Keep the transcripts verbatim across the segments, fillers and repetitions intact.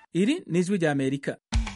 Iri ni ijwi rya Amerika.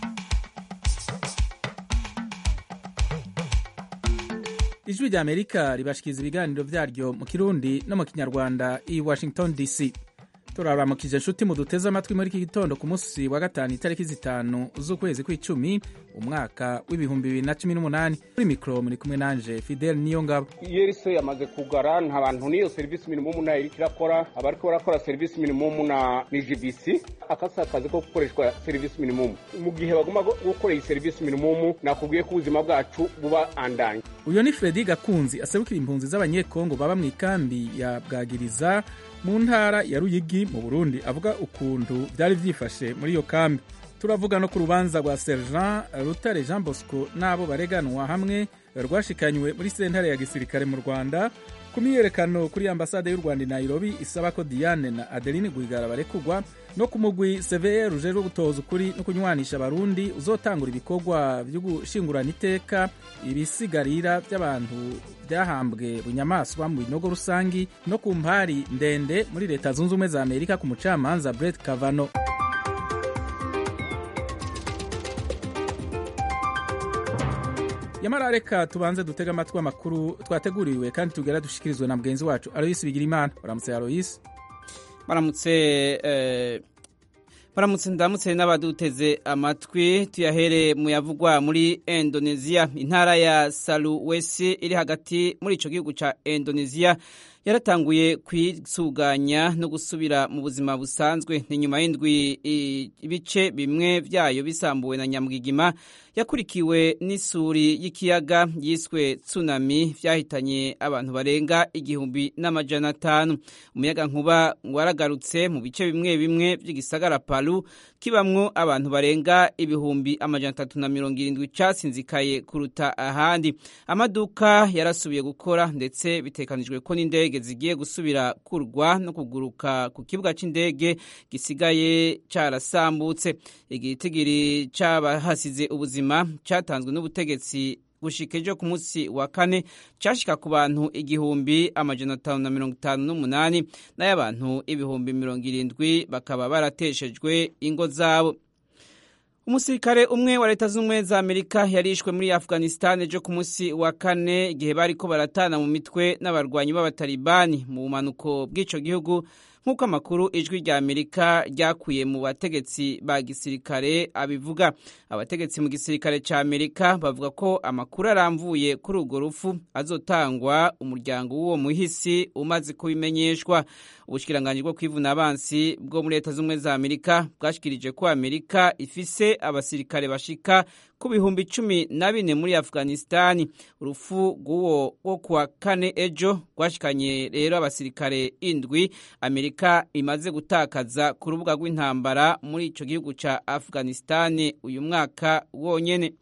Ijwi rya Amerika ribashikiriza ibiganiro vyaryo mu Kirundi no mu Kinyarwanda i Washington D C. Turaramukije nshuti mu duteze amatwi muri iki gitondo ku munsi wa gatanu itariki zitanu z'ukwezi kw'icumi umwaka w'ibihumbi bibiri na cumi n'umunani. Kuri mikro muri kumwe nanje Fidel Niyongabo. Yerise yamaze kugara nta bantu niyo service minimum na iriko irakora, abariko barakora service minimum na N G B C akasa kazi ko gukoreshwa service minimum. Mu gihe bagomba gukora iyi service minimum nakubwiye ko ubuzima bwacu buba andanye. Uyo ni Fredy Gakunzi aserukira impunzi z'abanyekongo baba mu ikambi ya Bwagiriza mu ntara ya Ruyigi mu Burundi, avuga ukuntu byari vyifashe muri iyo kambi. Turavuga no ku rubanza rwa Sergent Rutare Jean Bosco nabo bareganwa hamwe rwashikanywe muri sentare ya gisirikare mu Rwanda ku myiyerekano kuri ambasade y'u Rwanda i Nairobi isaba ko Diane na Adeline Rwigara barekugwa, no ku mugwi C V R ujejwe gutoza ukuri no kunywanisha abarundi uzotangura ibikorwa vyo gushingurana iteka ibisigarira by'abantu byahambwe bunyamaswa mu binogo rusangi no ku mpari ndende muri Leta Zunze Ubumwe za Amerika ku mucamanza Brett Kavanaugh. Yamara reka tubanze dutega amatwi amakuru twateguriwe kandi tugera dushikirizwe na mugenzi wacu Alois Bigirimana. Baramutse Alois. Baramutse eh Baramutse ndamutse n'abaduteze amatwi. Tuyahere mu yavugwa muri Indonesia. Intara ya Sulawesi iri hagati muri ico gihugu ca Indonesia yaratanguye kwisuganya no gusubira mu buzima busanzwe. Ni nyuma y'indwi ibice bimwe vyayo bisambuwe na nyamugigima yakurikiwe n'isuri y'ikiyaga yiswe tsunami vyahitanye abantu barenga igihumbi n'amajana atanu. Umuyaga nkuba waragarutse mu bice bimwe bimwe vy'igisagara Palu kibamwo abantu barenga ibihumbi amajana atatu na mirongo irindwi casinzikaye kuruta ahandi. Amaduka yarasubiye gukora ndetse bitekanijwe ko n'indege zigiye gusubira kurwa no kuguruka ku kibuga c'indege gisigaye carasambutse. Igitigiri c'abahasize ubuzima cyatanzwe n'ubutegetsi gushika ejo ku munsi wa kane cyashika ku bantu igihumbi amajana atanu na mirongo itanu n'umunani n'abantu ibihumbi mirongo irindwi bakaba barateshejwe ingo zabo. Umusirikare umwe wa Leta Zunze za Amerika yarishwe muri Afghanistan ejo ku munsi wa kane igihe bariko baratana mu mitwe n'abarwanyi b'abatalibani mu bumanuko bw'ico gihugu, nk'uko amakuru ijwi rya Amerika ryakuye mu bategetsi ba gisirikare abivuga. Abategetsi mu gisirikare ca Amerika bavuga ko amakuru aramvuye kuri urwo rufu azotangwa umuryango w'uwo muhisi umaze kubimenyeshwa. Ubushikiranganje bwo kwivuna abansi bwo muri Leta Zunze za Amerika bwashikirije ko Amerika ifise abasirikare bashika ku bihumbi cumi na bine muri Afghanistan. Urufu rw'uwo wo kuwa kane ejo rwashikanye rero abasirikare indwi Amerika imaze gutakaza ku rubuga rw'intambara muri ico gihugu ca Afghanistan uyu mwaka wonyene.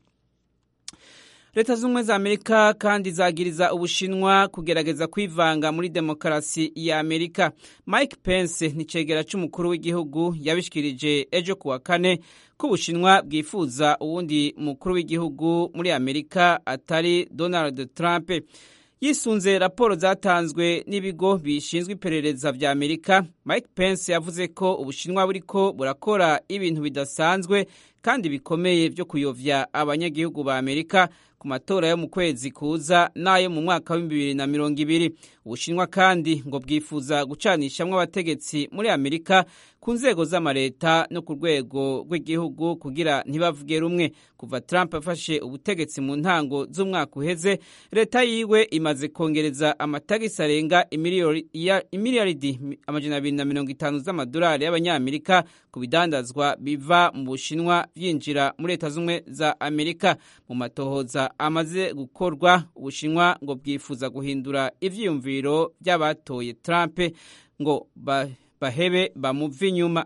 Leta Zunze za Amerika kandi zagiriza Ubushinwa kugerageza kwivanga muri demokarasi ya Amerika. Mike Pence ni cegera c'umukuru w'igihugu yabishikirije ejo kuwa kane ko Ubushinwa bwifuza uwundi mukuru w'igihugu muri Amerika atari Donald Trump. Yisunze raporo zatanzwe n'ibigo bishinzwe iperereza vya Amerika, Mike Pence yavuze ko Ubushinwa buriko burakora ibintu bidasanzwe kandi bikomeye vyo kuyovya abanyagihugu ba Amerika ku matora yo mu kwezi kuza nayo mu mwaka wa bibiri na mirongo ibiri. Ubushinwa kandi ngo bwifuza gucanishamwe abategetsi muri Amerika ku nzego z'amareta no ku rwego rw'igihugu kugira ntibavuge rumwe. Kuva Trump afashe ubutegetsi mu ntango z'umwaka uheze, leta yiwe imaze kongereza amatagisi arenga imiliyaridi amajana abiri na mirongo itanu z'amadolari y'abanyamerika ku bidandazwa biva mu Bushinwa vyinjira muri Leta Zunze za Amerika. Mu matohoza amaze gukorwa, Ubushinwa ngo bwifuza guhindura ivyiyumviro by'abatoye Trump ngo ba bahebe bamuva inyuma.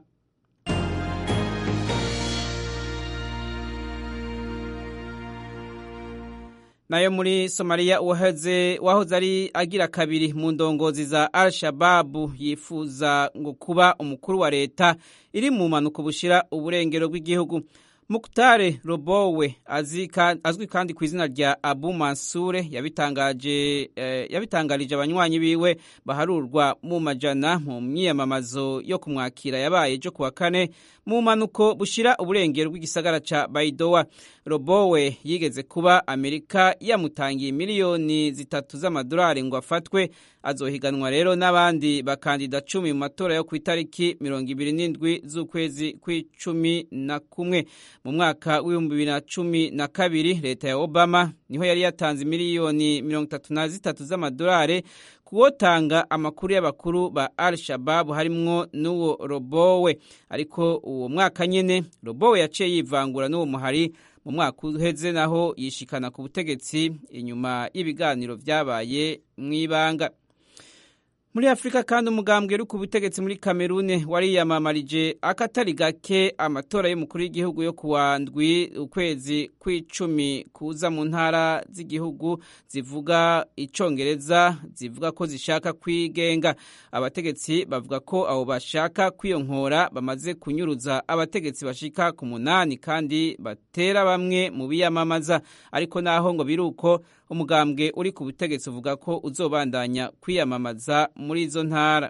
Nayo muri Somalia wahoze wahoze ari agira kabiri mu ndongozi za Al-Shabaab yifuza ngo kuba umukuru wa leta iri mu manuko bushira uburengero bw'igihugu. Mukhtar Robowe azwi kandi ku izina rya Abu Mansure yabitangaje eh, yabitangarije abanywanyi biwe baharurwa mu majana mu myiyamamazo yo kumwakira yabaye ejo kuwa kane mu manuko bushira uburengero bw'igisagara ca Baidoa. Robowe yigeze kuba Amerika yamutangiye miliyoni zitatu z'amadolari ngo afatwe, azohiganwa rero n'abandi bakandida cumi mu matora yo ku itariki mirongo ibiri n'indwi z'ukwezi kw'icumi na kumwe. Mu mwaka w'ibihumbi bibiri na cumi na kabiri leta ya Obama niho yari yatanze miliyoni mirongo itatu na zitatu z'amadolari kuwotanga amakuru y'abakuru ba Al-Shabaab harimwo n'uwo Robowe, ariko uwo mwaka nyene Robowe yaciye yivangura n'uwo muhari. Mu mwaka uheze naho yishikana ku butegetsi inyuma y'ibiganiro vyabaye mw'ibanga. Muri Afrika kandi umugambwe uri ku butegetsi muri Kamerune wariyamamarije akatari gake amatora y'umukuru w'igihugu yo kuwa ndwi ukwezi kw'icumi kuza mu ntara z'igihugu zivuga icongereza zivuga ko zishaka kwigenga. Abategetsi bavuga ko abo bashaka kwiyonkora bamaze kunyuruza abategetsi bashika ku munani kandi batera bamwe mu biyamamaza, ariko naho ngo biruko umugambwe uri ku butegetsi uvuga ko uzobandanya kwiyamamaza muri izo ntara.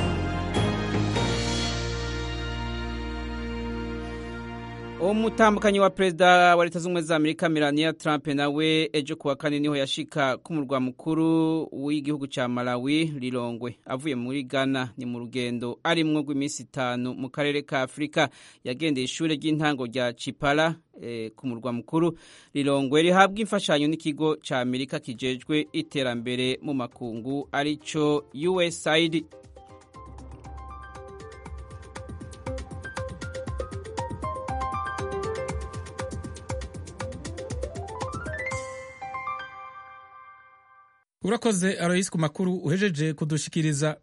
Umutambukanyi wa perezida wa Leta z'Ubumwe za Amerika Melania Trump nawe ejo kuwa kane niho yashika ku murwa mukuru w'igihugu ca Malawi Lilongwe avuye muri Ghana. Ni mu rugendo arimwo rw'iminsi itanu mu karere ka Afrika. Yagendeye ishure ry'intango rya Chipala e, ku murwa mukuru Lilongwe rihabwa imfashanyo n'ikigo ca Amerika kijejwe iterambere mu makungu arico U S A I D. Urakoze Alois ku makuru uhejeje kudushikiriza.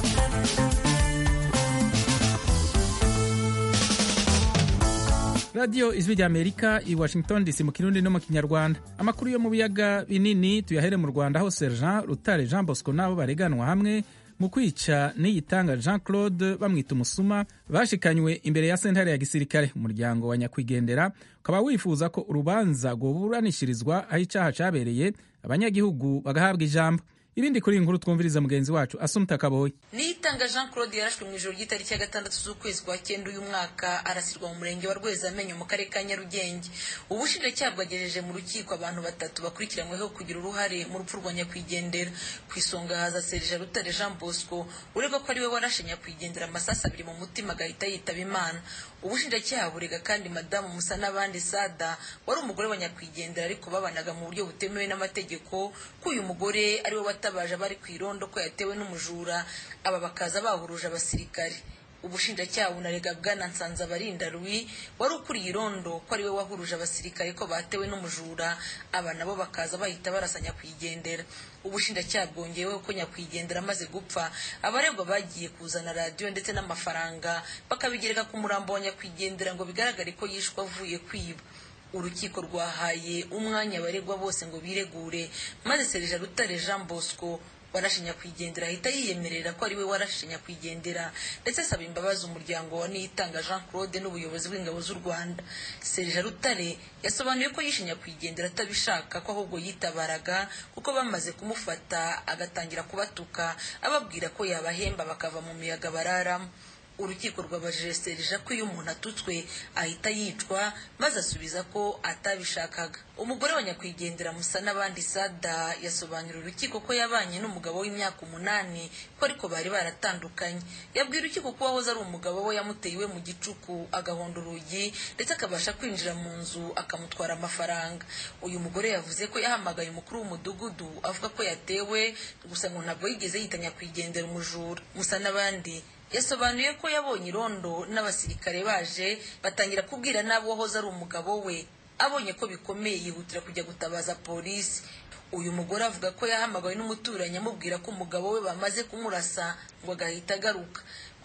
Radio Ijwi rya Amerika i Washington D C mu Kirundi no mu Kinyarwanda. Amakuru yo mu biyaga binini tuyahere mu Rwanda aho Sergeant Rutare Jean Bosco nabo bareganwa hamwe mu kwica n'iyitanga Jean Claude bamwita umusuma bashikanywe imbere ya sentare ya gisirikare. Umuryango wa nyakwigendera ukaba wifuza ko urubanza rwoburanishirizwa aho icaha cabereye, abanyagihugu bagahabwa ijambo. Ibindi kuri inkuru twumviriza mugenzi wacu Asumta Kaboyi. Niyitanga Jean Claude yarashwe mu ijoro ry'itariki ya gatandatu z'ukwezi kwa cyenda uyu mwaka, arasirwa mu murenge wa Rwezamenyo mu karere ka Nyarugenge. Ubushinjacyaha bwagejeje mu rukiko abantu batatu bakurikiranyweho kugira uruhare mu rupfu rwa nyakwigendera. Ku isonga haza Sergeant Rutare Jean Bosco uregwa ko ari we warashe nyakwigendera amasasa abiri mu mutima agahita yitaba Imana. Ubushinjacyaha burega kandi Madamu Musa n'abandi Sada wari umugore wa nyakwigendera ariko babanaga mu buryo butemewe n'amategeko, ko uyu mugore ari we watabaje abari ku irondo ko yatewe n'umujura, aba bakaza bahuruje abasirikare. Ubushinjacyaha bunarega Bwana Nsanzabarinda Louis wari ukuriye irondo ko ari we wahuruje abasirikare ko batewe n'umujura, aba nabo bakaza bahita barasa nyakwigendera. Ubushinjacyaha bwongeyeho ko nyakwigendera amaze gupfa abaregwa bagiye kuzana radio ndetse n'amafaranga bakabigereka ku murambo wa nyakwigendera ngo bigaragare ko yishwe avuye kwiba. Urukiko rwahaye umwanya abaregwa bose ngo biregure, maze Sergeant Rutare Jean Bosco warashe nyakwigendera ahita yiyemerera ko ari we warashe nyakwigendera ndetse asaba imbabazi umuryango wa Niyitanga Jean Claude n'ubuyobozi bw'ingabo z'u Rwanda. Sergeant Rutare yasobanuye ko yishe nyakwigendera atabishaka, ko ahubwo yitabaraga kuko bamaze kumufata agatangira kubatuka ababwira ko yabahemba bakava mu miyaga bararamo. Urukiko rwabajije Sergeant ko iyo umuntu atutswe ahita yicwa, maze asubiza ko atabishakaga. Umugore wa nyakwigendera Musa n'abandi Sada yasobanurira urukiko ko yabanye n'umugabo w'imyaka umunani ko ariko bari baratandukanye. Yabwira urukiko ko wahoze ari umugabo we yamuteye iwe mu gicuku agahonda urugi ndetse akabasha kwinjira mu nzu akamutwara amafaranga. Uyu mugore yavuze ko yahamagaye umukuru w'umudugudu avuga ko yatewe, gusa ngo ntabwo yigeze yitanya kwigendera umujura. Musa n'abandi yasobanuye ko yabonye irondo n'abasirikare baje batangira kubwira nabo wahoze ari umugabo we, abonye ko bikomeye yihutira kujya gutabaza polisi. Uyu mugore avuga ko yahamagawe n'umuturanyi amubwira ko umugabo we bamaze kumurasa ngo agahita agaruka.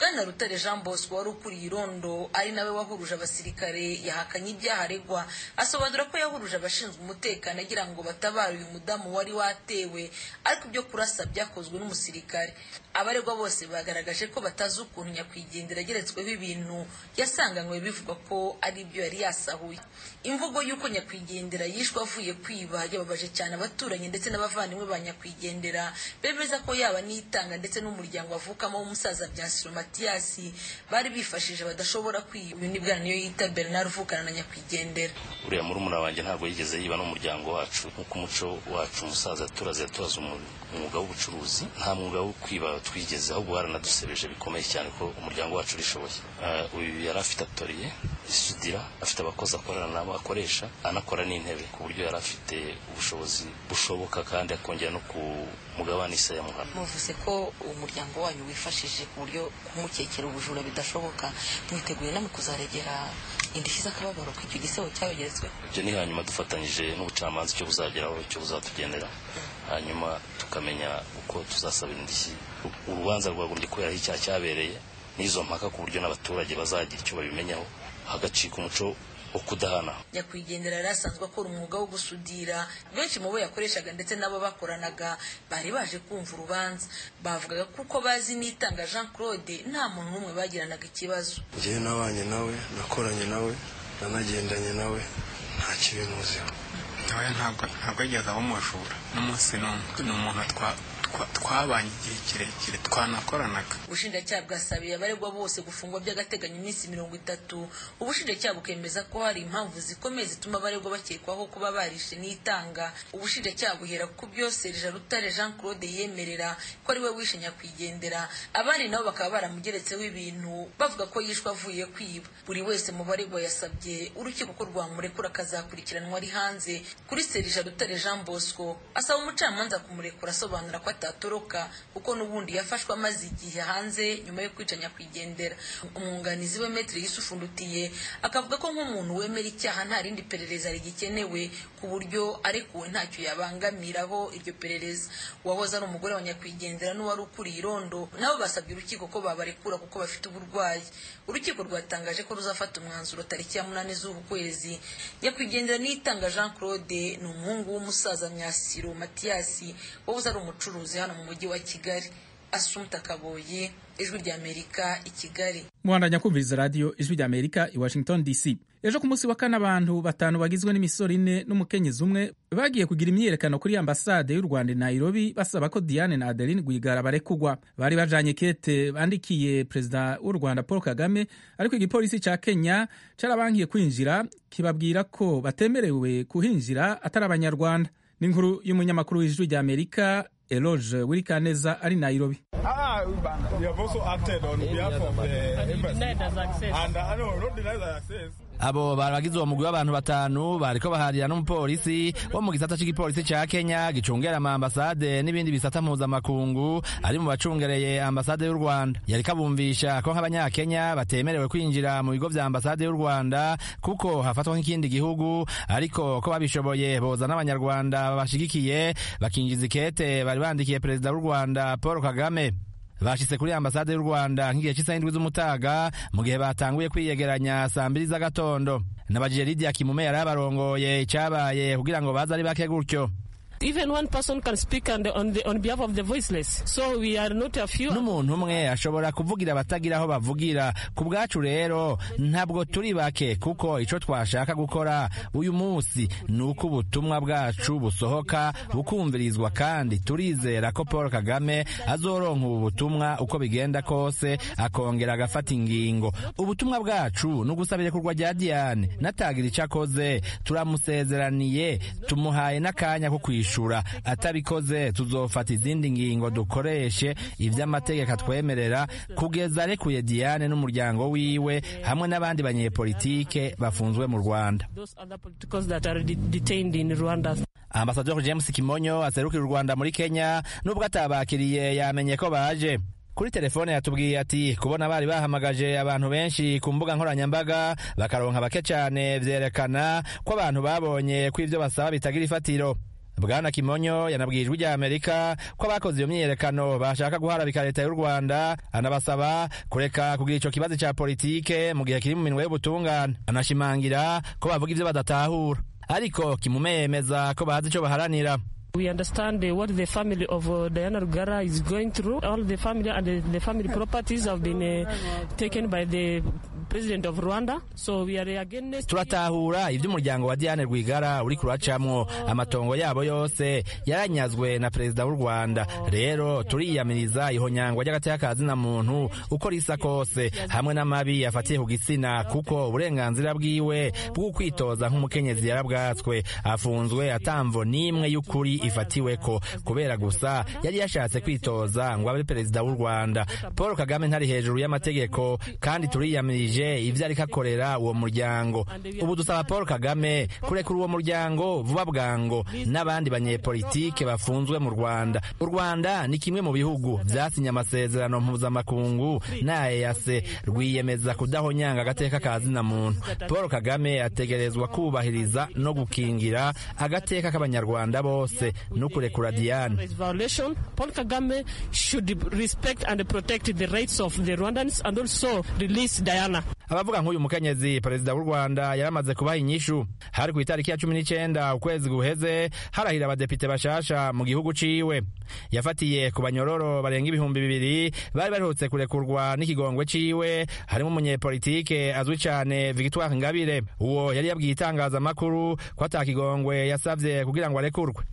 Bwana Rutare Jean Bosco wari ukuriye irondo ari nawe wahuruje abasirikare yahakanye ibyaha aregwa, asobanura ko yahuruje abashinzwe umutekano agira ngo batabare uyu mudamu wari watewe, ariko ibyo kurasa byakozwe n'umusirikare. Abaregwa bose bagaragaje ko batazi ukuntu nyakwigendera ageretsweho ibintu yasanganywe bivugwa ko ari byo yari yasahuye. Imvugo y'uko nyakwigendera yishwe avuye kwiba yababaje cyane abaturanyi ndetse n'abavandimwe ba nyakwigendera, bemeza ko yaba n'itanga ndetse n'umuryango avukamo w'umusaza Byasiro Matiyasi bari bifashije badashobora kwiba. Uyu ni bwana niyo yita Bernard uvukana na nyakwigendera. Uriya murumuna wanjye ntabwo yigeze yiba n'umuryango wacu, nk'uko umuco wacu umusaza turaze yatubaza umwuga w'ubucuruzi, nta mwuga wo kwiba twigeze, ahubwo baranadusebeje bikomeye cyane ko umuryango wacu urishoboye. Uyu yari afite atoriye isudira, afite abakozi akorana nabo akoresha, anakora n'intebe, ku buryo yari afite ubushobozi bushoboka kandi akongera no ku mugabane isa ya muhana. Muvuze ko umuryango wanyu wifashije ku buryo kumukekera ubujura bidashoboka, mwiteguye namwe kuzaregera indishyi z'akababaro ko icyo gisebo cyabegeretsweho? Ibyo ni hanyuma dufatanyije n'ubucamanza icyo buzageraho, icyo buzatugendera, hanyuma tukamenya uko tuzasabira indishyi. Urubanza rwagombye kubera icyaha cyabereye n'izo mpaka ku buryo n'abaturage bazagira icyo babimenyaho, hagacika umuco wo kudahana. Nyakwigendera yari asanzwe akora umwuga wo gusudira, benshi mu bo yakoreshaga ndetse n'abo bakoranaga bari baje kumva urubanza, bavugaga kuko bazi n'itanga Jean Claude nta muntu n'umwe bagiranaga ikibazo. Njyewe nabanye nawe, nakoranye nawe, nanagendanye nawe, nta kibi muziho. Nawe ntabwo ntabwo yajyaga bamujura n'umunsi n'umwe, ni umuntu twa twabanye igihe kirekire twanakoranaga. Ubushinjacyaha bwasabiye abaregwa bose gufungwa by'agateganyo iminsi mirongo itatu. Ubushinjacyaha bukemeza ko hari impamvu zikomeye zituma abaregwa bakekwaho kuba barishe n'itanga. Ubushinjacyaha buhera ku byose Rutare Jean Claude yemerera ko ari we wishe nyakwigendera, abandi nabo bakaba baramugeretseho ibintu bavuga ko yishwe avuye kwiba. Buri wese mu baregwa yasabye urukiko ko rwamurekura akazakurikiranwa ari hanze. Kuri Serija Rutare Jean Bosco asaba umucamanza kumurekura, asobanura ko atatoroka kuko n'ubundi yafashwe amaze igihe hanze nyuma yo kwica nyakwigendera. Umwunganizi we Maître Yusufu Ndutiye akavuga ko nk'umuntu wemera icyaha nta rindi perereza rigikenewe, ku buryo arekuwe ntacyo yabangamiraho iryo perereza. Uwahoze ari umugore wa nyakwigendera n'uwari ukuriye irondo nabo basabye urukiko ko babarekura kuko bafite uburwayi. Urukiko rwatangaje ko ruzafata umwanzuro tariki ya munani z'uku kwezi. Nyakwigendera n'itanga Jean Claude ni umuhungu w'umusaza Myasiro Matiyasi wahoze ari umucuruzi hano mu mujyi wa Kigali. Asumta Kaboye, Ijwi rya Amerika, i Kigali. Muhandanya kumviriza radio Ijwi rya Amerika i Washington D C. Ejo ku munsi wa kane abantu batanu bagizwe n'imisoro ine n'umukenyezi umwe bagiye kugira imyiyerekano kuri ambasade y'u Rwanda i Nairobi basaba ko Diane na Adeline Rwigara barekugwa. Bari bajanye kete bandikiye Perezida w'u Rwanda Paul Kagame, ariko igipolisi ca Kenya carabankiye kwinjira kibabwira ko batemerewe kuhinjira atari abanyarwanda. Ni inkuru y'umunyamakuru w'Ijwi rya Amerika Eloge Wirikaneza ari Nairobi. Ah, we have also acted on behalf of the embassy. And I don't know, deny the access. Abo baragize uwo mugwi w'abantu batanu bariko baharira n'umupolisi wo mu gisata c'igipolisi ca Kenya gicungera ama ambasade n'ibindi bisata mpuzamakungu ari mu bacungereye ambasade y'u Rwanda. Yariko abumvisha ko nk'abanyakenya batemerewe kwinjira mu bigo vya ambasade y'u Rwanda kuko hafatwa nk'ikindi gihugu, ariko ko babishoboye boza n'abanyarwanda babashigikiye bakinjiza ikete bari bandikiye Perezida w'u Rwanda Paul Kagame. Bashitse kuri ambasade y'u Rwanda nk'igihe cy'isaha indwi z'umutaga mu gihe batanguye kwiyegeranya saa mbiri z'agatondo. Nabajije Lydia Kimume yari abarongoye icyabaye kugira ngo baze ari bake gutyo. Even one person can speak on, the, on, the, on behalf of the voiceless. So we are not a few. N'umuntu umwe ashobora kuvugira batagira aho bavugira. Ku bwacu rero ntabwo turi bake kuko ico twashaka gukora uyu munsi nuko ubutumwa bwacu busohoka bukumvirizwa, kandi turizera ko Paul Kagame azoronka ubu butumwa uko bigenda kose akongera agafata ingingo. Ubutumwa bwacu nugusabire kurwa rya Diane natagira icakoze, turamusezeraniye tumuhaye n'akanya ko kwishura. Atabikoze tuzofata izindi ngingo dukoreshe ivy'amategeko atwemerera kugeza arekuye Diane n'umuryango wiwe hamwe n'abandi banyepolitike bafunzwe mu Rwanda. Ambassador James Kimonyo aserukira u Rwanda muri Kenya nubwo atabakiriye yamenye ko baje. Kuri telefone yatubwiye ati kubona bari bahamagaje abantu benshi ku mbuga nkoranyambaga bakaronka bake cyane vyerekana ko abantu babonye ko ivyo basaba bitagira ifatiro. Bwana Kimonyo yanabwiye ijwi rya Amerika ko abakoze iyo myiyerekano bashaka guharabika leta y'u Rwanda, anabasaba kureka kugira ico kibazo ca politike mu gihe kiri mu minwe y'ubutungane. Anashimangira ko bavuga ivyo badatahura, ariko kimumemeza ko bazi ico baharanira. We understand uh, what the family of uh, Diana Rwigara is going through. All the family and the, the family properties have been uh, taken by the president of Rwanda. So we are against. Turatahura ivyo umuryango wa Diane Rwigara uri kuracamwo, amatongo yabo yose yaranyazwe na perezida w'u Rwanda. Rero turiyamiriza ihonyangwa ry'agateka kazina muntu uko risa kose, hamwe n'amabi afatiye ku gitsina, kuko uburenganzira bwiwe bwo kwitoza nk'umukenyezi yarabwatswe, afunzwe atamvo nimwe y'ukuri ifatiweko kubera gusa yari yashatse kwitoza ngo abe perezida w'u Rwanda. Paul Kagame ntari hejuru y'amategeko, kandi turiyamirije ivyo ariko akorera uwo muryango. Ubu dusaba Paul Kagame kurekura uwo muryango vuba bwango n'abandi banyepolitike bafunzwe mu Rwanda. U Rwanda ni kimwe mu bihugu vyasinye amasezerano mpuzamakungu na E A C rwiyemeza kudahonyanga agateka kazina muntu. Paul Kagame ategerezwa kubahiriza no gukingira agateka k'abanyarwanda bose no kurekura Diane. Paul Kagame should respect and protect the rights of the Rwandans and also release Diana. Abavuga nk'uyu mukenyezi perezida w'u Rwanda yaramaze kubaha inyishu. Hari ku itariki ya cumi n'icenda ukwezi guheze harahira abadepite bashasha mu gihugu ciwe. Yafatiye ku banyororo barenga ibihumbi bibiri bari barutse kurekurwa n'ikigongwe ciwe, harimo umunyepolitike azwi cane Victoire Ingabire. Uwo yari yabwiye itangazamakuru ko atakigongwe yasavye kugira ngo arekurwe.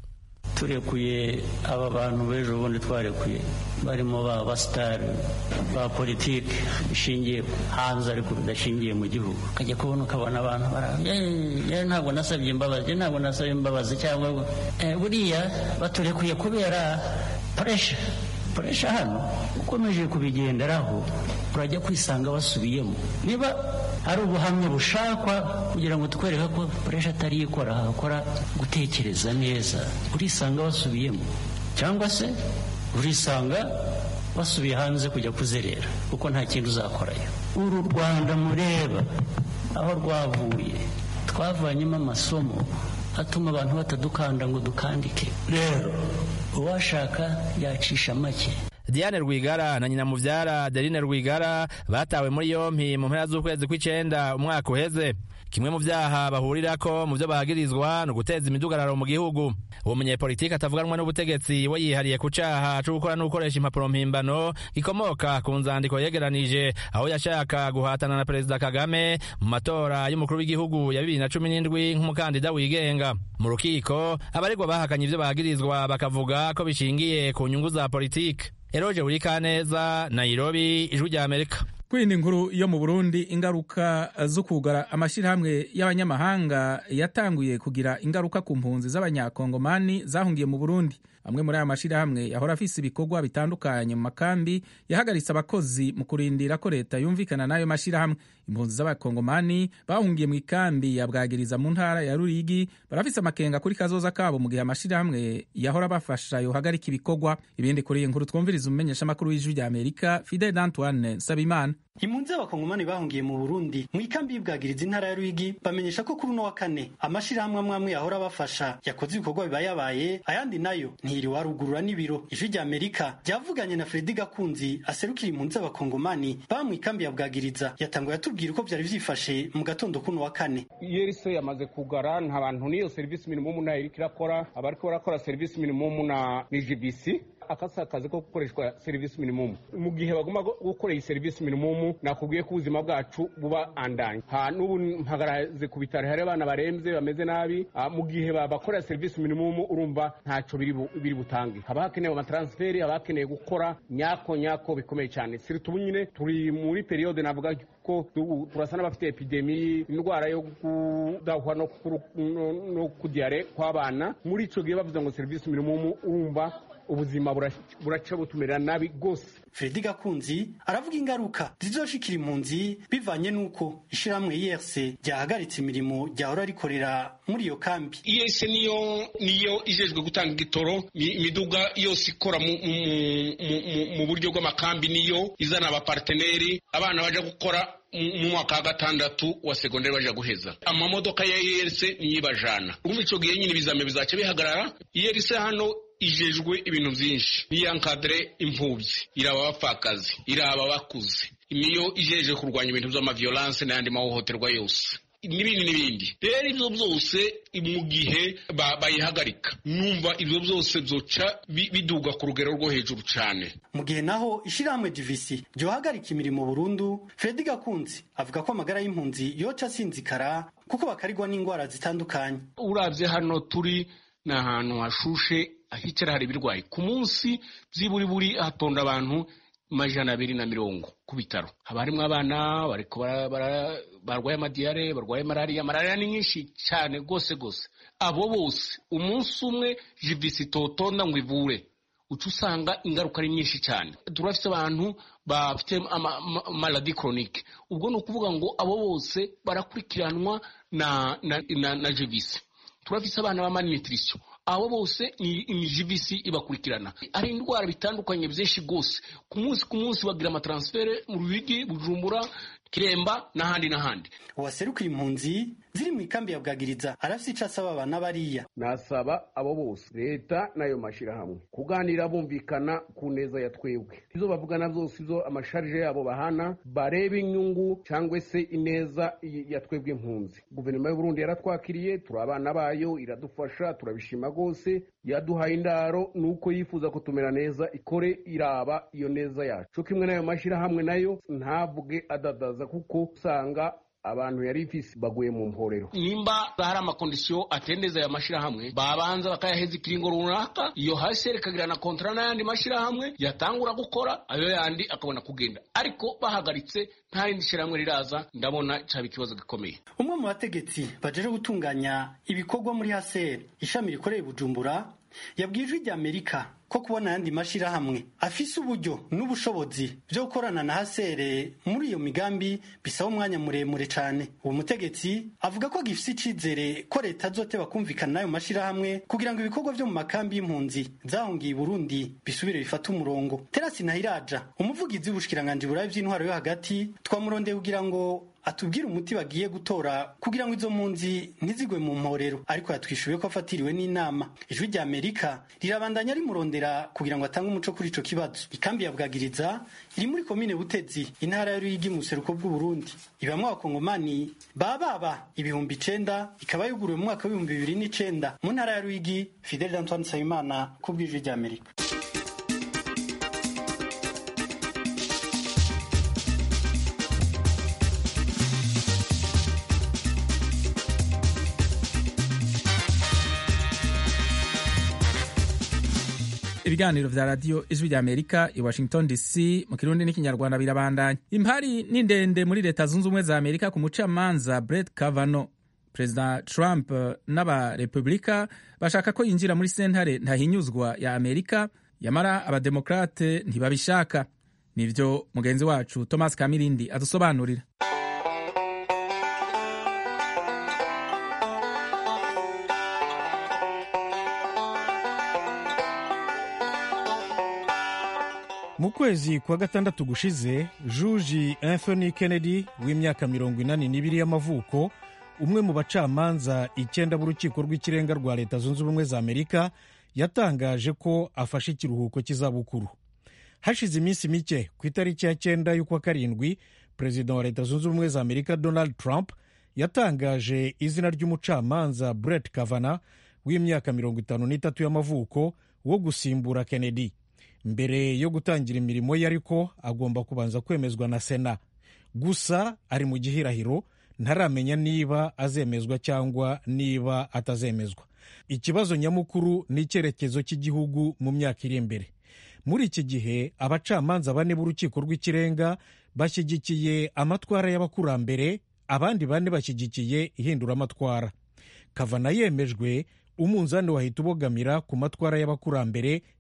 Turekuye aba bantu bejo bundi twarekuye barimo ba basitari ba politiki bishingiye hanze ariko bidashingiye mu gihugu. Kajya kubona ukabona abantu bara ntabwo nasabye imbabazi ntabwo nasabye imbabazi cyangwa buriya baturekuye kubera pressure pressure hano ukomeje kubigenderaho urajya kwisanga basubiyemo. Niba ari ubuhamya bushakwa kugira ngo tukwereka ko pressure atari ikora hakora gutekereza neza, urisanga basubiyemo, cyangwa se urisanga basubiye hanze kujya kuzerera kuko nta kintu uzakorayo. Uru Rwanda mureba aho rwavuye, twavanyemo amasomo atuma abantu batadukanda ngo dukandike. Rero uwashaka yacisha make. Diane Rwigara na nyina muvyara Adeline Rwigara batawe muri yompi mu mpera z'ukwezi kw'icenda umwaka uheze. Kimwe mu vyaha bahurirako mu vyo bagirizwa no guteza imidugararo mu gihugu. Uwo munyepolitike atavuganwa n'ubutegetsi we yihariye ku caha co gukora no gukoresha impapuro mpimbano gikomoka ku nzandiko yegeranije aho yashaka guhatana na perezida Kagame mu matora y'umukuru w'igihugu ya bibiri na cumi n'indwi nk'umukandida wigenga. Mu rukiko abaregwa bahakanye ivyo bagirizwa bakavuga ko bishingiye ku nyungu za politike. Eroje Urikaneza, Nairobi, Ijwi rya Amerika. Kwindi nkuru yo mu Burundi, ingaruka zo kugara amashirahamwe y'abanyamahanga yatanguye kugira ingaruka ku mpunzi z'abanyakongomani zahungiye mu Burundi. Amwe muri aya mashirahamwe yahora afise ibikorwa bitandukanye mu makambi yahagaritse abakozi mu kurindira ko leta yumvikana n'ayo mashirahamwe. Impunzi z'abakongomani bahungiye mu ikambi ya Bwagiriza mu ntara ya Ruyigi barafise amakenga kuri kazoza kabo mu gihe amashirahamwe yahora bafasha yohagarika ibikorwa. Ibindi kuri iyi nkuru twumviriza umumenyesha makuru w'Ijwi rya Amerika Fidel Antoine Sabimana. Impunzi z'abakongomani bahungiye mu Burundi mu ikambi y'Ibwagiriza intara ya Ruyigi bamenyesha ko kuri no wa kane amashirahamwe amwe yahora bafasha yakoze ibikorwa bibayabaye, ayandi nayo ntiri warugurura n'ibiro. Ijwi rya Amerika ryavuganye na Fredi Gakunzi aserukira impunzi z'abakongomani ba mu ikambi ya Bwagiriza, yatanguye atubwira uko byari vyifashe mu gatondo kuno wa kane. Yerise yamaze kugara nta bantu niyo service minimum na iri kirakora, abariko barakora service minimum na ni G B C akasa akazi ko gukoreshwa service minimum. Mu gihe bagomba gukora iyi service minimum nakubwiye ko ubuzima bwacu buba andanye. Ha n'ubu mpagaraze ku bitaro hari abana baremze bameze nabi, mu gihe babakora service minimum urumva ntaco biri biri butange. Haba hakenewe ama transfer, haba hakenewe gukora nyako nyako bikomeye cyane. Siri tubunyine turi muri periode navuga ko turasana bafite epidemi, indwara yo kudahwa no no kudiare kw'abana. Muri ico gihe bavuze ngo service minimum urumva ubuzima buraca butumira nabi gose. Fredi Gakunzi aravuga ingaruka zizoshikira impunzi bivanye nuko ishiramwe I R C ryahagaritse imirimo ryahora rikorera muri iyo kambi. I R C niyo niyo ijejwe gutanga igitoro, imiduga yose ikora mu mu buryo bw'amakambi niyo izana abaparteneri, abana baje gukora mu mwaka wa gatandatu wa segonderi baje guheza. Amamodoka ya I R C niyibajana. Urumva ico gihe nyine bizame bizaca bihagarara. I R C hano ijejwe ibintu byinshi, niyankadre impfubyi, iraba abapfakazi, iraba abakuze, niyo ijeje kurwanya ibintu by'amaviolence n'andi mahohoterwa yose n'ibindi n'ibindi. Rero ibyo byose mu gihe bayihagarika numva ibyo byose byoca biduga ku rugero rwo hejuru cyane. Mu gihe naho ishiramwe D V C ryohagarika imirimo burundu, Fredi Gakunzi avuga ko amagara y'impunzi yoca asinzikara kuko bakarigwa n'indwara zitandukanye. Uravye hano turi n'ahantu hashushe, ahicara hari ibirwayi ku munsi byiburi buri hatonda abantu majana abiri na mirongo ku bitaro. Haba harimo abana bariko barwaye amadiyare, barwaye malaria. Malaria ni nyinshi cyane gose gose. Abo bose umunsi umwe J V C totonda ngo ivure, uca usanga ingaruka ari nyinshi cyane. Turafite abantu bafite maladie chronique, ubwo no kuvuga ngo abo bose barakurikiranwa na na, na, na J V C. Turafite abana ba malnutrition, abo bose ni J V C ibakurikirana. Ari indwara bitandukanye byinshi gose, ku munsi ku munsi bagira amatransfert mu Ruyigi, Bujumbura, Kiremba n'ahandi n'ahandi. Uwaseruka impunzi ziri mu ikambi ya Bwagiriza arafite ico asaba abana bariya. Nasaba abo bose leta nayo mashira hamwe kuganira bumvikana ku neza ya twebwe, izo bavugana byose izo amasharije yabo bahana barebe inyungu cyangwa se ineza ya twebwe impunzi. Guverinoma y'u Burundi yaratwakiriye, turi abana bayo, iradufasha, turabishima gose, yaduhaye indaro nuko yifuza kutumera neza, ikore iraba iyo neza yacu. Cyo kimwe nayo mashira hamwe nayo ntavuge adadaza kuko usanga abantu yari ifisi baguye mu mporero. Nimba hari amakondisiyo atendeza ya mashira hamwe babanza bakayaheza ikiringo runaka, iyo hasi rekagira na kontra n'ayandi mashira hamwe yatangura gukora, ayo yandi akabona kugenda. Ariko bahagaritse nta rindi shira hamwe riraza, ndabona cyaba ikibazo gikomeye. Umwe mu bategetsi bajeje gutunganya ibikorwa muri H C R ishami rikoreye Bujumbura yabwijwe ijya Amerika ko kubona yandi mashira hamwe afise uburyo n'ubushobozi byo gukorana na H C R muri iyo migambi bisaba umwanya muremure cyane. Uwo mutegetsi avuga ko gifise icizere ko leta azoteba kumvikana nayo mashira hamwe kugira ngo ibikorwa byo mu makambi y'impunzi zahungiye Burundi bisubire bifata umurongo. Terasi Nahiraja, umuvugizi w'ubushikiranganje burayi by'intwaro yo hagati, twamurondeye kugira ngo atubwira umuti bagiye gutora kugira ngo izo mpunzi ntizigwe mu mporero, ariko yatwishuye ko afatiriwe n'inama. Ijwi rya Amerika rirabandanya rimurondera kugira ngo atange umuco kuri ico kibazo. Ikambi ya Bwagiriza iri muri komine Butezi, intara ya Ruyigi mu seruko bw'u Burundi. Ibamwe abakongomani bababa ibihumbi icenda, ikaba yuguruwe mu mwaka w'ibihumbi bibiri n'icenda mu ntara ya Ruyigi. Fidel Antoine Sayimana ku bw'ijwi rya Amerika. Ibiganiro vya radio Ijwi rya Amerika i Washington D C mu Kirundi n'ikinyarwanda birabandanya. Impari ni ndende muri leta zunze ubumwe za Amerika ku mucamanza Brett Kavanaugh. President Trump n'aba Republika bashaka ko yinjira muri sentare ntahinyuzwa ya Amerika, yamara abademokrate ntibabishaka. Nivyo mugenzi wacu Thomas Kamirindi adusobanurira. Mu kwezi kwa gatandatu gushize, Juji Anthony Kennedy w'imyaka mirongo inani n'ibiri y'amavuko, umwe mu bacamanza icyenda b'urukiko rw'ikirenga rwa leta zunze ubumwe za Amerika, yatangaje ko afashe ikiruhuko cy'izabukuru. Hashize iminsi mike ku itariki ya cyenda y'ukwa karindwi, perezida wa leta zunze ubumwe za Amerika Donald Trump yatangaje izina ry'umucamanza Brett Kavanaugh w'imyaka mirongo itanu n'itatu y'amavuko wo gusimbura Kennedy. Mbere yo gutangira imirimo ye ariko agomba kubanza kwemezwa na Sena. Gusa ari mu gihirahiro, ntaramenya niba azemezwa cyangwa niba atazemezwa. Ikibazo nyamukuru ni icyerekezo cy'igihugu mu myaka iri imbere. Muri iki gihe abacamanza bane b'urukiko rw'ikirenga bashyigikiye amatwara y'abakurambere, abandi bane bashyigikiye ihinduramatwara. Kavanaugh yemejwe, umunzani wahita ubogamira ku matwara y'abakurambere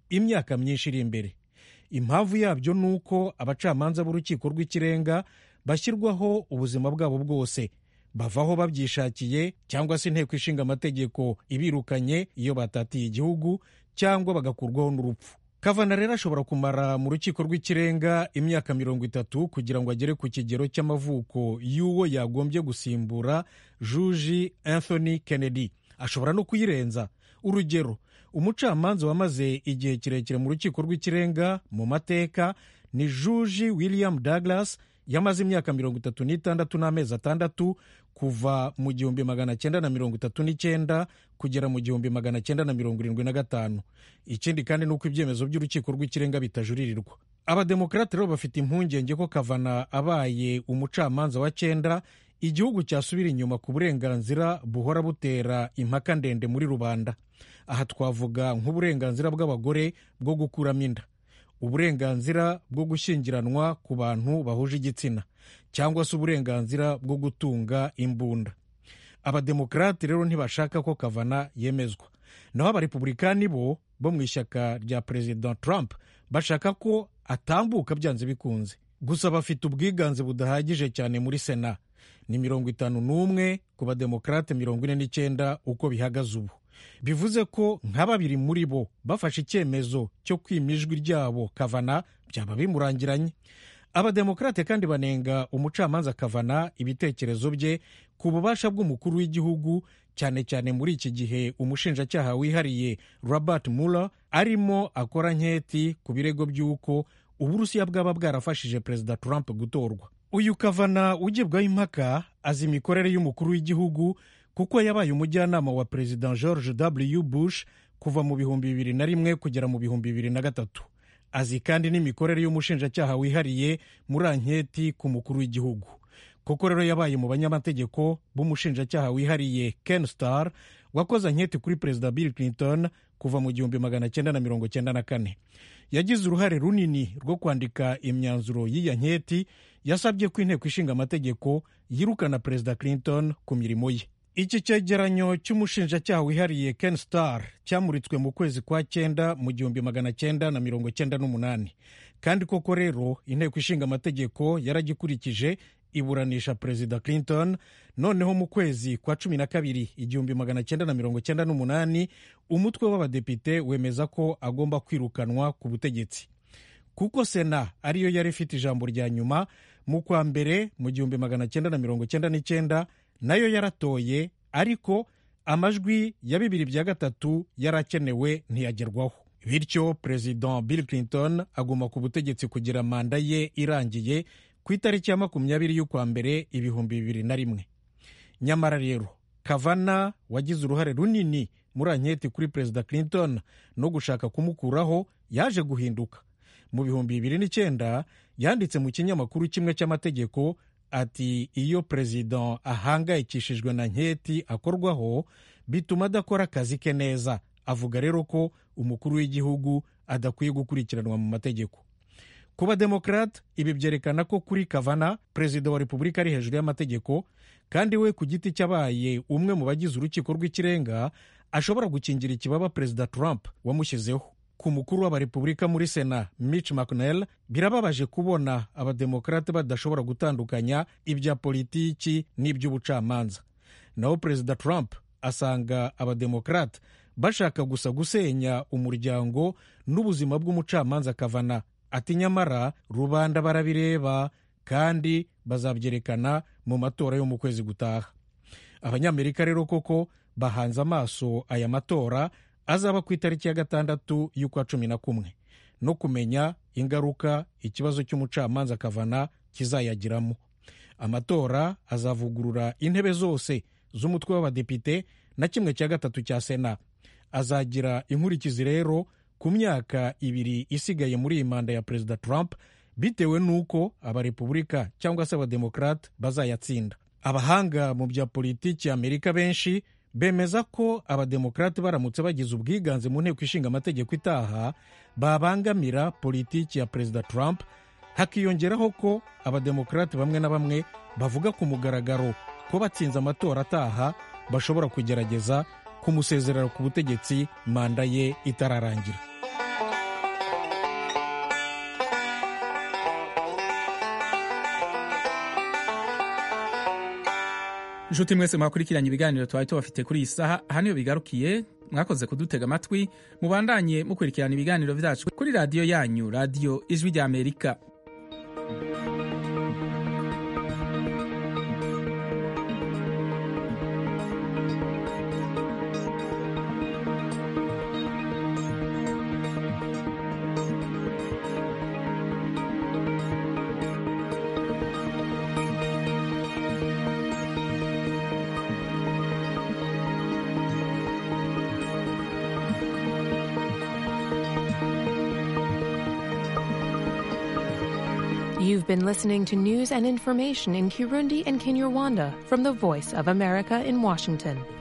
imyaka myinshi iri imbere. Impamvu yabyo ni uko abacamanza b'urukiko rw'ikirenga bashyirwaho ubuzima bwabo bwose, bavaho babyishakiye cyangwa se inteko ishinga amategeko ibirukanye iyo batatiye igihugu, cyangwa bagakurwaho n'urupfu. Kavana rero ashobora kumara mu rukiko rw'ikirenga imyaka mirongo itatu kugira ngo agere ku kigero cy'amavuko y'uwo yagombye gusimbura Juji Anthony Kennedy. Ashobora no kuyirenza. Urugero, umucamanza wamaze igihe kirekire mu rukiko rw'ikirenga mu mateka ni Juji William Douglas, yamaze imyaka mirongo itatu n'itandatu n'amezi atandatu kuva mu gihumbi magana cyenda na mirongo itatu n'icyenda kugera mu gihumbi magana cyenda na mirongo irindwi na gatanu. Ikindi kandi ni uko ibyemezo by'urukiko rw'ikirenga bitajuririrwa. Abademokarate rero bafite impungenge ko Kavana abaye umucamanza wa cyenda, igihugu cyasubira inyuma ku burenganzira buhora butera impaka ndende muri rubanda. Aha twavuga nk'uburenganzira bw'abagore bwo gukuramo inda, uburenganzira bwo gushyingiranwa ku bantu bahuje igitsina, cyangwa se uburenganzira bwo gutunga imbunda. Abademokarate rero ntibashaka ko Kavana yemezwa, naho abarepublikani bo bo mu ishyaka rya Perezida Trump bashaka ko atambuka byanze bikunze. Gusa bafite ubwiganze budahagije cyane muri Sena, ni mirongo itanu n'umwe ku bademokarate mirongo ine n'icyenda uko bihagaze ubu. Bivuze ko nka babiri muri bo bafashe icyemezo cyo kwima ijwi ryabo Kavana byaba bimurangiranye. Abademokarate kandi banenga umucamanza Kavana ibitekerezo bye ku bubasha bw'umukuru w'igihugu, cyane cyane muri iki gihe umushinjacyaha wihariye Robert Mueller arimo akora nketi ku birego by'uko Uburusiya bwaba bwarafashije Perezida Trump gutorwa. Uyu Kavana ugibwaho impaka azi imikorere y'umukuru w'igihugu kuko yabaye umujyanama wa Perezida George W. Bush kuva mu bihumbi bibiri na rimwe kugera mu bihumbi bibiri na gatatu. Azi kandi n'imikorere y'umushinjacyaha wihariye muri anketi ku mukuru w'igihugu. Kuko rero yabaye mu banyamategeko b'umushinjacyaha wihariye Ken Starr wakoze anketi kuri Perezida Bill Clinton kuva mu gihumbi magana cyenda na mirongo cyenda na kane. Yagize uruhare runini rwo kwandika imyanzuro y'iyi anketi yasabye ko inteko ishinga amategeko yirukana Perezida Clinton ku mirimo ye. Iki cyegeranyo cy'umushinjacyaha wihariye Ken Starr cyamuritswe mu kwezi kwa cyenda mu gihumbi magana cyenda na mirongo cyenda n'umunani, kandi koko rero inteko ishinga amategeko yaragikurikije iburanisha Perezida Clinton. Noneho mu kwezi kwa cumi na kabiri igihumbi magana cyenda na mirongo cyenda n'umunani umutwe w'abadepite wemeza ko agomba kwirukanwa ku butegetsi. Kuko Sena ariyo yari ifite ijambo rya nyuma, mu kwa mbere mu gihumbi magana cyenda na mirongo cyenda n'icyenda nayo yaratoye, ariko amajwi ya bibiri bya gatatu yarakenewe ntiyagerwaho. Bityo Perezida Bill Clinton aguma ku butegetsi kugira manda ye irangiye ku itariki ya makumyabiri y'ukwa mbere ibihumbi bibiri na rimwe. Nyamara rero Kavana wagize uruhare runini muri anketi kuri Perezida Clinton no gushaka kumukuraho yaje guhinduka. Mu bihumbi bibiri n'icyenda yanditse mu kinyamakuru kimwe cy'amategeko ati iyo Perezida ahangayikishijwe na nketi akorwaho bituma adakora akazi ke neza. Avuga rero ko umukuru w'igihugu adakwiye gukurikiranwa mu mategeko. Ku bademokarate ibi byerekana ko kuri Kavana Perezida wa Repubulika ari hejuru y'amategeko, kandi we ku giti cyabaye umwe mu bagize urukiko rw'ikirenga ashobora gukingira ikibaba Perezida Trump wamushyizeho. Ku mukuru w'abarepubulika muri Sena Mitch McConnell birababaje kubona abademokarate badashobora gutandukanya ibya politiki n'iby'ubucamanza. Naho Perezida Trump asanga abademokarate bashaka gusa gusenya umuryango n'ubuzima bw'umucamanza Kavana. Ati nyamara rubanda barabireba kandi bazabyerekana mu matora yo mu kwezi gutaha. Abanyamerika rero koko bahanze amaso aya matora azaba ku itariki ya gatandatu y'ukwa cumi na kumwe, no kumenya ingaruka ikibazo cy'umucamanza Kavana kizayagiramo. Amatora azavugurura intebe zose z'umutwe w'abadepite na kimwe cya gatatu cya Sena. Azagira inkurikizi rero ku myaka ibiri isigaye muri iyi manda ya Perezida Trump, bitewe n'uko abarepubulika cyangwa se abademokarate bazayatsinda. Abahanga mu bya politiki ya Amerika benshi bemeza ko abademokarate baramutse bagize ubwiganze mu nteko ishinga amategeko itaha babangamira politiki ya Perezida Trump. Hakiyongeraho ko abademokarate bamwe na bamwe bavuga ku mugaragaro ko batsinze amatora ataha bashobora kugerageza kumusezerera ku butegetsi manda ye itararangira. inshuti mwese mwakurikiranye ibiganiro twari tubafite kuri iyi saha aha niyo bigarukiye. Mwakoze kudutega amatwi, mubandanye mukurikirana ibiganiro vyacu kuri radiyo yanyu, radiyo Ijwi rya Amerika. You've been listening to news and information in Kirundi and Kinyarwanda from the Voice of America in Washington.